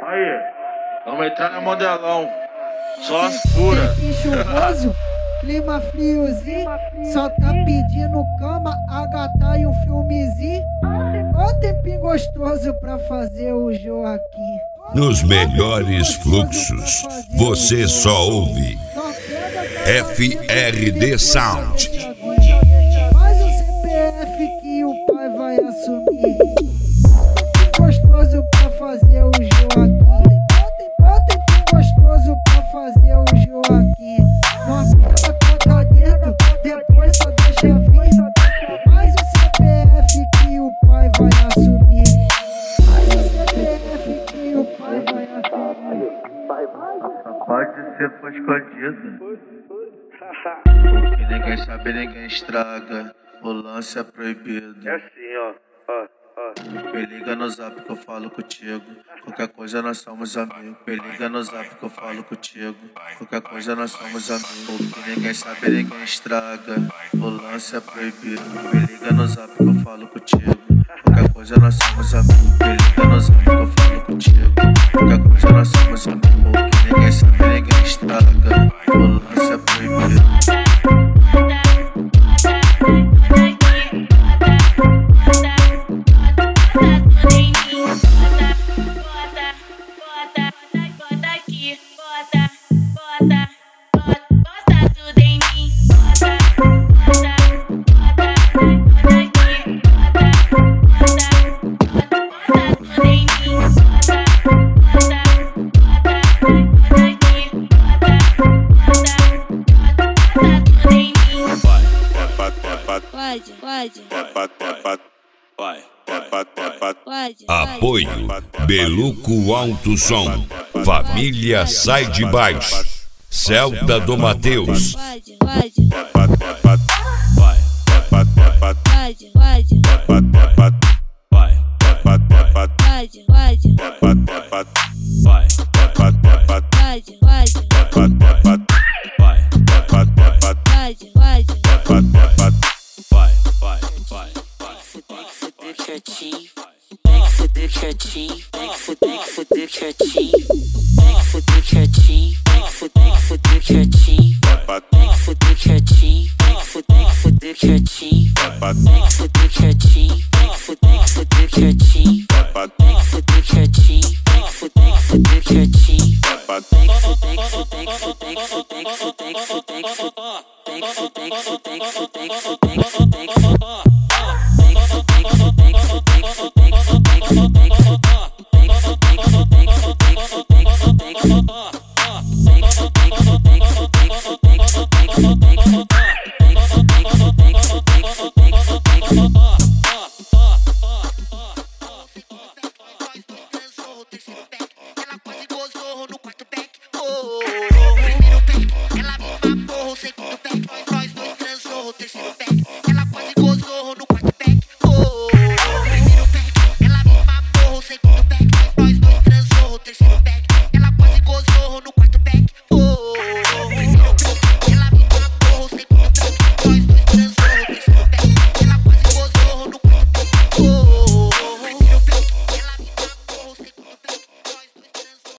Aí, vamos entrar no modelão. Só as puras. Tempo chuvoso, clima friozinho, só tá pedindo cama, a gata e um filmezinho. Ô tempinho gostoso pra fazer o Joaquim. Nos melhores fluxos, você só ouve FRD Sound. Faz o CPF que o pai vai assumir. Gostoso pra fazer o Joaquim. Ô tempinho gostoso pra fazer o Joaquim. Nossa, conta dentro, depois só deixa vir. Faz o CPF que o pai vai assumir. Faz o CPF que o pai vai assumir. Pode ser for escondido. Que ninguém sabe, ninguém estraga. O lance é proibido. É assim, ó. Me liga no zap que eu falo contigo. Qualquer coisa nós somos amigos. Me liga no zap que eu falo contigo. Qualquer coisa nós somos amigos. Que ninguém sabe, ninguém estraga. O lance é proibido. Me liga no zap que eu falo contigo. Qualquer coisa nós somos amigos. Me liga no zap que eu falo contigo. Qualquer coisa nós somos amigos. Que ninguém sabe, ninguém estraga. O lance é proibido. Apoio Beluco Alto Som, Família Sai de Baixo, Celta do Mateus.